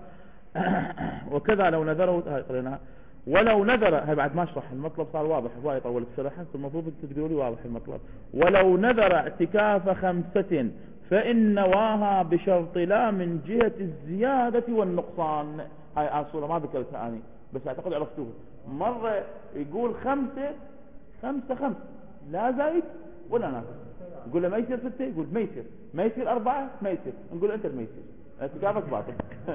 وكذا لو نذره هاي قلنا ولو نذر. هاي بعد ما اشرح المطلب صار واضح وايد طولت شرحه، المفروض تقولوا لي واضح المطلب. ولو نذر اعتكاف خمسة فإن نواها بشرط لا من جهة الزيادة والنقصان. هاي الصورة ما ذكرتها أنا بس أعتقد عرفتوها. مرة يقول خمسة خمسة خمسة لا زايد ولا ناقص، يقول له ما يصير ستة، يقول ما يصير، ما يصير أربعة ما يصير، نقول أنت ما يصير اعتكافك باطل.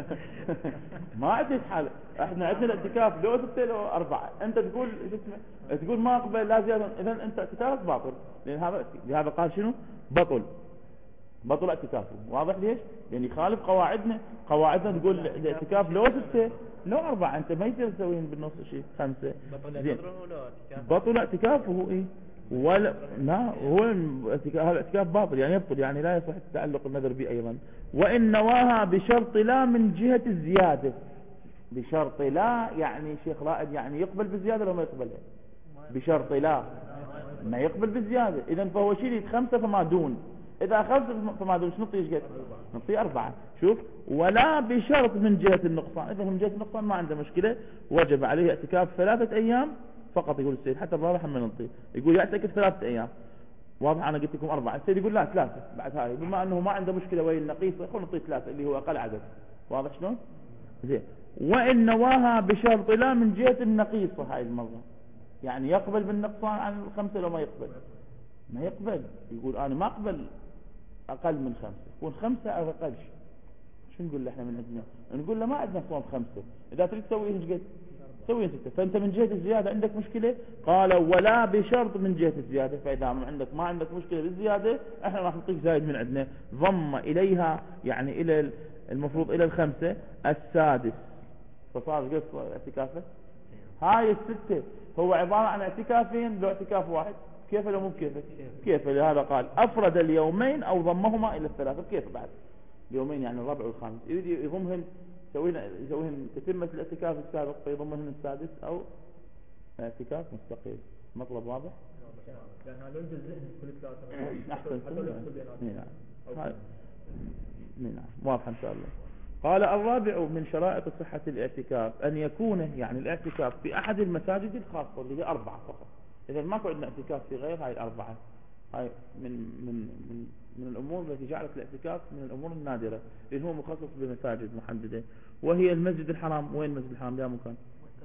ما عندي حل، احنا عندنا الاعتكاف لو ستة لو أربعة، أنت تقول تقول ما أقبل لا زيادة، إذا أنت اعتكافك باطل. لأن هذا لهذا قال شنو؟ بطل بطل اعتكافه. واضح ليش؟ لأن يخالف قواعدنا. قواعدنا تقول الاعتكاف لو ستة لو أربعة، أنت ما يصير تسوين بالنص شيء خمسة. زين بطل اعتكافه إيه؟ ولا لا هو هذا الاعتكاف باطل يعني يبطل، يعني لا يصح تعلق النذر به أيضا. وإن نواها بشرط لا من جهة الزيادة. بشرط لا يعني شيخ رائد يعني يقبل بالزيادة لو ما يقبلها؟ بشرط لا ما يقبل بالزيادة. إذن فهو شيء خمسة فما دون، إذا أخذت فما دون شنو نعطيه؟ ايش قد؟ نعطيه أربعة. شوف ولا بشرط من جهة النقصان. إذا من جهة النقصان ما عنده مشكلة، وجب عليه اعتكاف ثلاثة أيام فقط. يقول السيد حتى الواضح من نعطيه يقول يعتكف ثلاثة أيام. واضح أنا قلت لكم أربعة، السيد يقول لا ثلاثة بعد هاي، بما أنه ما عنده مشكلة وين النقيصة يقول نعطيه ثلاثة اللي هو أقل عدد. واضح شلون؟ زين. وإن نواها بشرط لا من جهة النقيصة. هاي المرة يعني يقبل بالنقصان عن الخمسة لو ما يقبل؟ ما يقبل. يقول أنا ما أقبل أقل من خمسة، يكون خمسة أو أقل. شو نقول له إحنا من عندنا؟ نقول له ما عندنا صوم خمسة، إذا تريد تسويه إيش قد؟ سويه ستة. فأنت من جهة الزيادة عندك مشكلة. قال ولا بشرط من جهة الزيادة. فإذا عندك ما عندك مشكلة بالزيادة إحنا راح نعطيك زايد من عندنا. ضم إليها يعني إلى المفروض إلى الخمسة السادس، فصار قد اعتكافه. هاي الستة هو عبارة عن اعتكافين لو اعتكاف واحد. كيف لو مو كيف؟ كيف؟ لهذا قال أفرد اليومين أو ضمهما إلى الثلاثة. كيف بعد اليومين يعني الرابع والخامس يريد يضمهن يسويهن يسويهن تتمة الاعتكاف السابق فيضمهن السادس أو اعتكاف مستقل. مطلب واضح؟ يعني لو انت الذهن كل ثلاثة أحسن. نعم نعم واضح إن شاء الله. قال الرابع من شرائط صحة الاعتكاف أن يكون يعني الاعتكاف في أحد المساجد الخاصة اللي هي أربعة فقط. إذا ما عندنا اعتكاف في غير هاي الأربعة، هاي من من من من الأمور التي جعلت الاعتكاف من الأمور النادرة، لأنه هو مخصص بمساجد محددة. وهي المسجد الحرام. وين المسجد الحرام؟ لا مكان.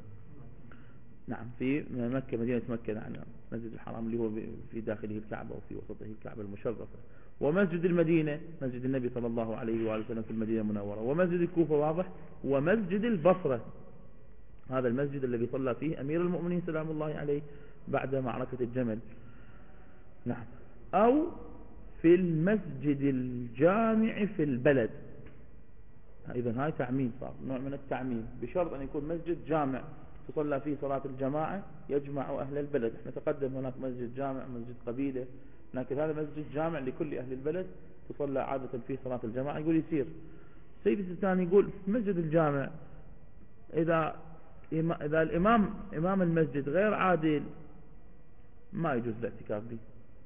نعم في مكة، مدينة مكة. نعم مسجد الحرام اللي هو في داخله الكعبة وفي وسطه الكعبة المشرفة. ومسجد المدينة مسجد النبي صلى الله عليه وآله وسلم في المدينة المنورة. ومسجد الكوفة واضح. ومسجد البصرة هذا المسجد الذي صلى فيه أمير المؤمنين سلام الله عليه بعد معركة الجمل. نعم. أو في المسجد الجامع في البلد. إذن هاي تعميم، صار نوع من التعميم، بشرط أن يكون مسجد جامع تصلى فيه صلاة الجماعة يجمع أهل البلد. احنا تقدم هناك مسجد جامع، مسجد قبيلة، لكن هذا مسجد جامع لكل أهل البلد تصلى عادة فيه صلاة الجماعة. يقول يصير سيد الثاني يقول مسجد الجامع إذا إذا الإمام إمام المسجد غير عادل ما يجوز الاعتكاف به،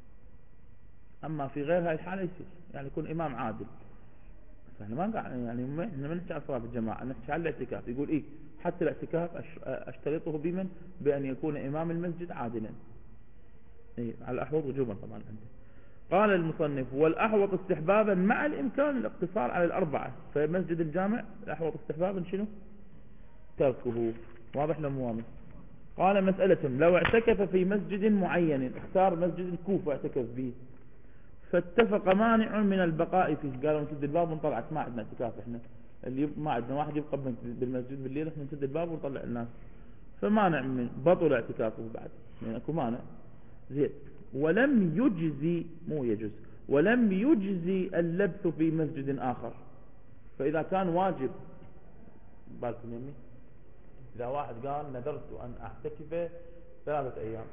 أما في غير هاي الحالة يصير، يعني يكون إمام عادل. احنا ما قاعد يعني احنا ما نحكي عن صلاة الجماعة، نحكي عن الاعتكاف. يقول إيه حتى الاعتكاف أشترطه بمن؟ بأن يكون إمام المسجد عادلا. إيه على الأحوط وجوبا طبعا عنده. قال المصنف والأحوط استحبابا مع الإمكان الاقتصار على الأربعة. فمسجد الجامع الأحوط استحبابا شنو؟ تركه. واضح لهم واضح. قال مسألة لو اعتكف في مسجد معين، اختار مسجد الكوفة اعتكف به، فاتفق مانع من البقاء فيه، قالوا نسد الباب ونطلعك، ما عندنا اعتكاف احنا، اللي ما عندنا واحد يبقى بالمسجد بالليل، احنا نسد الباب ونطلع الناس، فمانع من بطل اعتكافه بعد، يعني اكو مانع. زين. ولم يجزي، مو يجز، ولم يجزي اللبث في مسجد آخر. فإذا كان واجب، بالكم يمي، إذا واحد قال نذرت أن أعتكف ثلاثة أيام،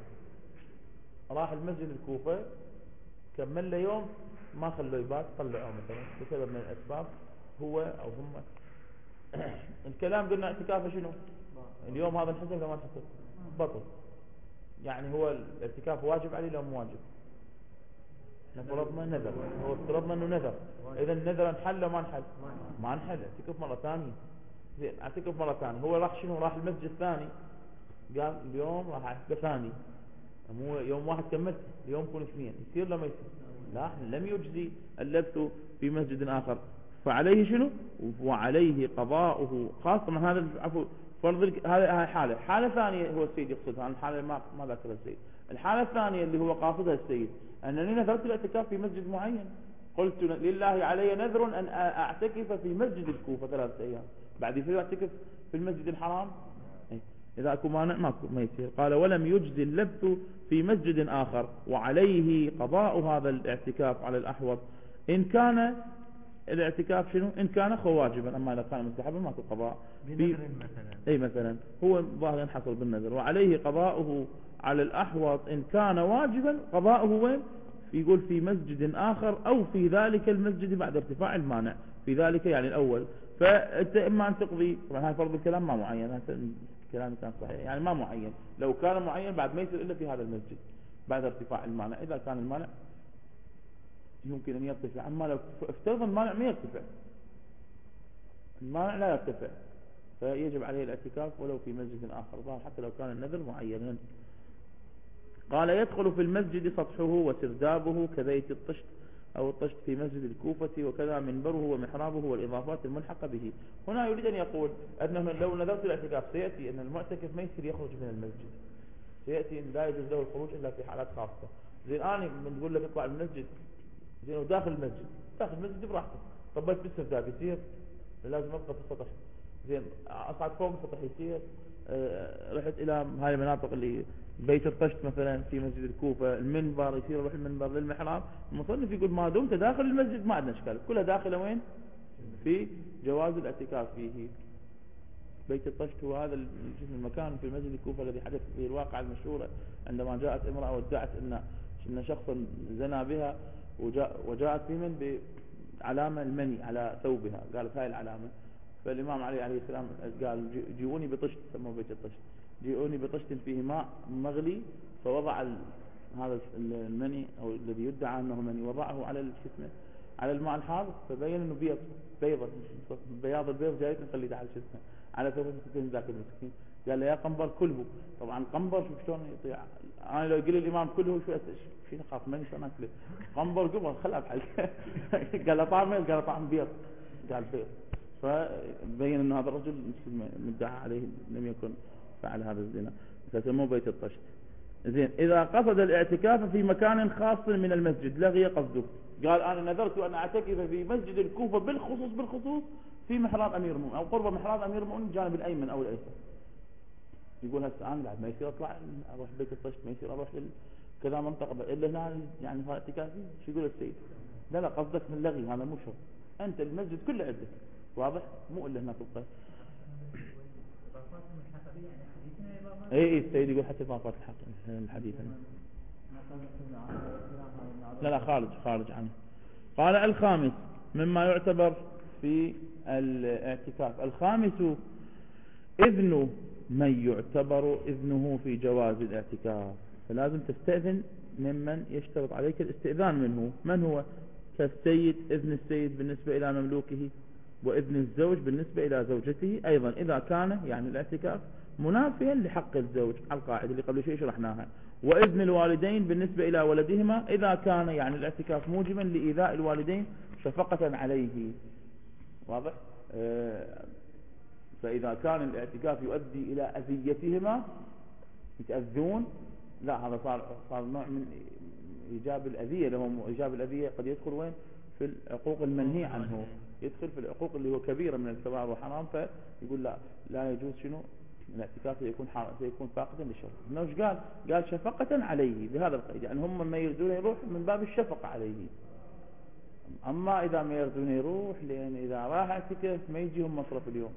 راح المسجد الكوفة كمل له يوم ما خلوه يبات، طلعوه مثلا بسبب من الأسباب هو أو هم. الكلام قلنا اعتكافه شنو؟ اليوم هذا الحسب لما نحسب بطل، يعني هو الاعتكاف واجب عليه لو مو واجب؟ فرضنا نذر، هو افترضنا انه نذر، اذا النذر انحل لو ما انحل؟ ما انحل، اعتكف مرة ثانية. زين اعتكف مرة ثانية، هو راح شنو؟ راح المسجد الثاني، قال اليوم راح اعتكف ثاني، مو يوم واحد كملت، اليوم يكون اثنين، يصير لما يصير؟ لا، لم يجزي اللبث في مسجد آخر، فعليه شنو؟ وعليه قضاؤه، خاصة من هذا عفوا فرض. هذا هاي حالة. حالة ثانية هو السيد يقصدها، الحالة ما ما ذكرها السيد. الحالة الثانية اللي هو قاصدها السيد أنني نذرت الاعتكاف في مسجد معين، قلت لله علي نذر أن أعتكف في مسجد الكوفة ثلاثة أيام، بعد يصير أعتكف في المسجد الحرام؟ إذا أكو مانع ماكو ما يصير. قال ولم يجزي اللبث في مسجد آخر، وعليه قضاء هذا الاعتكاف على الأحوط إن كان الاعتكاف شنو؟ إن كان واجبا، أما إذا كان مستحبا ماكو قضاء. بنذر مثلا. أي مثلا هو ظاهر ينحصر بالنذر. وعليه قضاؤه على الأحوط إن كان واجبا، قضاؤه وين؟ يقول في مسجد آخر أو في ذلك المسجد بعد ارتفاع المانع، في ذلك يعني الأول. فأنت إما أن تقضي، طبعا هاي فرض الكلام ما معين، هذا الكلام كان صحيح، يعني ما معين، لو كان معين بعد ما يصير إلا في هذا المسجد بعد ارتفاع المانع. إذا كان المانع يمكن أن يرتفع، أما لو افترض المانع ما يرتفع، المانع لا يرتفع، فيجب عليه الاعتكاف ولو في مسجد آخر ظاهر، حتى لو كان النذر معينا. قال يدخل في المسجد سطحه وسردابه كبيت الطشت أو الطشت في مسجد الكوفة، وكذا منبره ومحرابه والإضافات الملحقة به. هنا يريد أن يقول أنه لو نذرت الاعتكاف سيأتي أن المعتكف ما يصير يخرج من المسجد، سيأتي أن لا يجوز له الخروج إلا في حالات خاصة. زين أنا من تقول لك اطلع المسجد، زين وداخل المسجد، داخل المسجد براحتك، طبيت بالسرداب يصير؟ لازم أبقى في السطح. زين أصعد فوق السطح يصير؟ أه رحت إلى هاي المناطق اللي بيت الطشت مثلا في مسجد الكوفة، المنبر يصير روح المنبر للمحراب. المصنف يقول ما دمت داخل المسجد ما عندنا اشكال، كلها داخله وين؟ في جواز الاعتكاف فيه. بيت الطشت هو هذا المكان في مسجد الكوفة الذي حدث فيه الواقعة المشهورة عندما جاءت امرأة وادعت ان ان شخصا زنى بها، وجاء وجاءت في من بعلامة المني على ثوبها، قالت هاي العلامة. فالإمام علي عليه السلام قال جيئوني بطشت، سموه بيت الطشت، جيئوني بطشت فيه ماء مغلي، فوضع هذا المني أو الذي يدعى أنه مني وضعه على الشسمة على الماء الحار، فبين أنه بيض بيضة بياض البيض جايت نخليه على الشسمة على ثوب المسكين ذاك المسكين. قال له يا قنبر كله. طبعا قنبر شوف شلون يطيع، أنا لو قل الإمام كله شو شو نخاف مني شلون أكله. قنبر قبل خلها بحاله. قال له طعم قال له طعم بيض، قال بيض. فبين أن هذا الرجل مدعى عليه لم يكن فعل هذا الزنا، فسموه بيت الطشت. زين إذا قصد الاعتكاف في مكان خاص من المسجد لغي قصده، قال أنا نذرت أن أعتكف في مسجد الكوفة بالخصوص بالخصوص في محراب أمير المؤمنين أو قرب محراب أمير المؤمنين الجانب الأيمن أو الأيسر، يقول هسه انا بعد ما يصير اطلع اروح بيت الطشت، ما يصير اروح لل كذا منطقه الا هنا يعني هذا اعتكافي. شو يقول السيد؟ لا لا قصدك من لغي، هذا مو شرط، انت المسجد كله عندك، واضح؟ مو الا هنا تبقى. اي اي السيد يقول حتى اضافات الحق الحديث. لا لا خارج خارج عنه. قال الخامس مما يعتبر في الاعتكاف، الخامس إذن من يعتبر إذنه في جواز الاعتكاف، فلازم تستأذن ممن يشترط عليك الاستئذان منه. من هو؟ كالسيد، إذن السيد بالنسبة إلى مملوكه، وإذن الزوج بالنسبة إلى زوجته أيضا إذا كان يعني الاعتكاف منافيا لحق الزوج على القاعدة اللي قبل شيء شرحناها، وإذن الوالدين بالنسبة إلى ولدهما إذا كان يعني الاعتكاف موجبا لإيذاء الوالدين شفقة عليه، واضح؟ آه فإذا كان الاعتكاف يؤدي إلى أذيتهما يتأذون، لا هذا صار صار نوع من إيجاب الأذية لهم، وإيجاب الأذية قد يدخل وين؟ في العقوق المنهي عنه، يدخل في العقوق اللي هو كبيرة من الكبائر وحرام، فيقول لا لا يجوز شنو الاعتكاف، سيكون حرام، سيكون فاقدا للشرع. إنه إيش قال؟ قال شفقة عليه بهذا القيد، يعني هم ما يريدون يروح من باب الشفقة عليه. أما إذا ما يريدون يروح، لأن إذا راح اعتكاف ما يجيهم مصرف اليوم،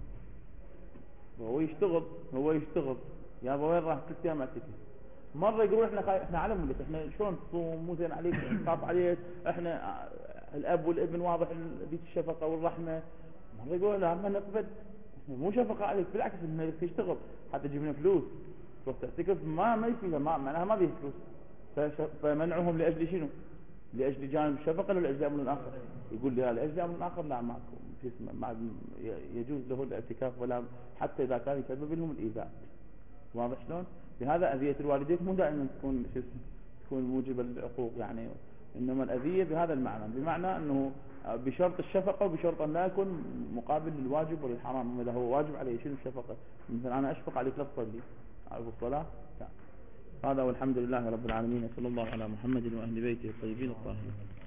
وهو يشتغل هو يشتغل يا ابو وين راح ثلاث ايام اعتكف، مره يقول احنا خايف احنا على ملك، احنا شلون تصوم مو زين عليك، نخاف عليك، احنا الاب والابن واضح ذيك الشفقه والرحمه، مره يقول لا ما نقبل، احنا مو شفقه عليك، بالعكس انك تشتغل حتى تجيب لنا فلوس، تروح تعتكف ما ما يفيدها، ما معناها ما بيه فلوس، فمنعهم لاجل شنو؟ لاجل جانب الشفقه ولا لاجل امر اخر؟ يقول لي لاجل امر اخر لا ماكو ما يجوز له الاعتكاف، ولا حتى اذا كان يسبب لهم الايذاء، واضح شلون؟ لهذا اذيه الوالدين مو دائما تكون شو تكون موجبه للعقوق يعني، انما الاذيه بهذا المعنى، بمعنى انه بشرط الشفقه وبشرط ان لا يكون مقابل للواجب وللحرام. اذا هو واجب عليه شنو الشفقه؟ مثلا انا اشفق عليك لا تصلي، اعرف الصلاه لا. هذا والحمد لله رب العالمين، صلى الله على محمد واهل بيته الطيبين الطاهرين.